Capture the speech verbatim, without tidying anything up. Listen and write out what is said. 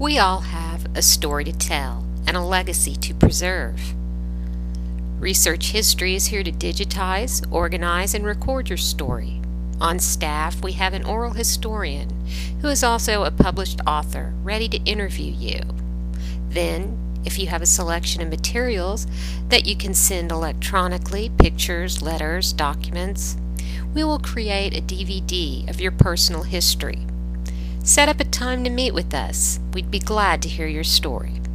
We all have a story to tell and a legacy to preserve. Research History is here to digitize, organize, and record your story. On staff, we have an oral historian who is also a published author ready to interview you. Then, if you have a selection of materials that you can send electronically, pictures, letters, documents, we will create a D V D of your personal history. Set up a time to meet with us. We'd be glad to hear your story.